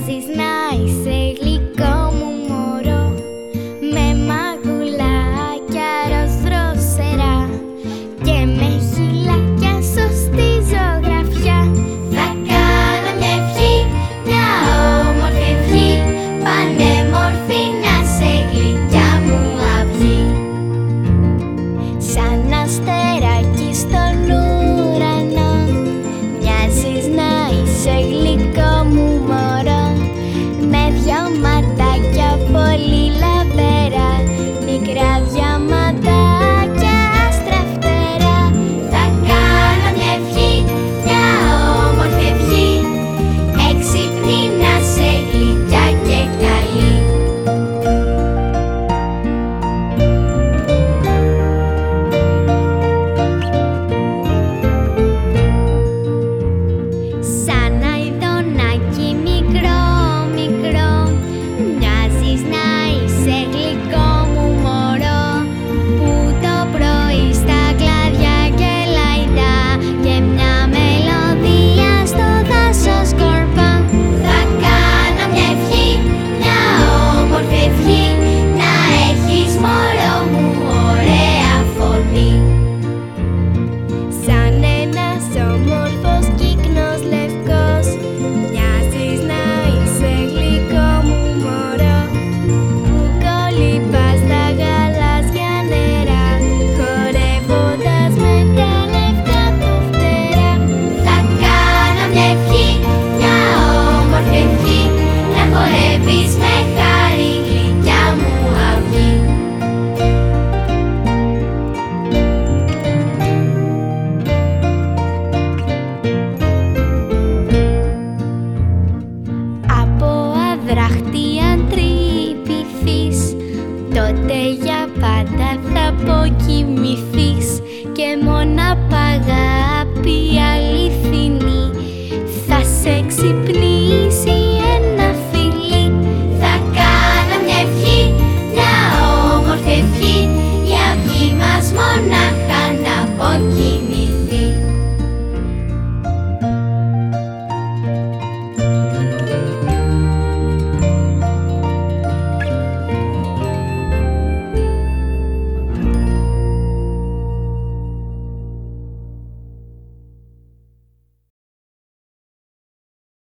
Μοιάζεις να είσαι γλυκό μου μωρό, με μαγουλάκια ροζ δροσερά και με χειλάκια σωστή ζωγραφιά. Θα κάνω μια ευχή, μια όμορφη ευχή, πανέμορφη να σε γλυκιά μου αυγή. Σαν αστεράκι στον ουρανό, μοιάζεις να είσαι γλυκό μου μωρό, με δυο ματάκια πολύ λαμπερά, μικρά διαματάκια άστρα φτερά. Θα κάνω μια ευχή, μια όμορφη ευχή, έξυπνη να σε γλυκιά και καλή. Σαν αηδονάκι μικρό, μικρό, μοιάζεις να είσαι γλυκό μου μωρό, που το πρωί στα κλαδιά και λαϊδά και μια μελωδία στο δάσος σκορπά. Θα κάνω μια ευχή, μια όμορφη ευχή, να έχεις μωρό μου ωραία φωνή. Σαν ένας όμορφος κύκνος λευκός, μοιάζεις να είσαι γλυκό μου μωρό, που κολυμπάς στα γαλάζια νερά, χορεύοντας με τα λευκά του φτερά. Θα κάνω μια ευχή, μια όμορφη ευχή, να χορεύεις με χάρη γλυκιά μου αυγή. Από αδράχτη αν τρυπηθείς, τότε για πάντα θα αποκοιμηθείς και μόνο απ' αγάπη αληθινή θα σε ξυπνήσει